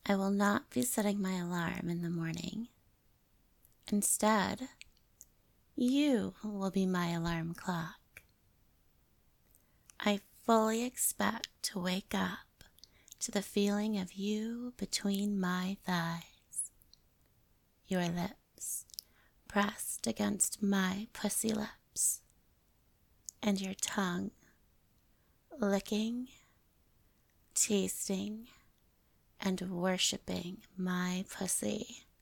I will not be setting my alarm in the morning. Instead, you will be my alarm clock. I fully expect to wake up to the feeling of you between my thighs, your lips pressed against my pussy lips, and your tongue licking, tasting, and worshiping my pussy.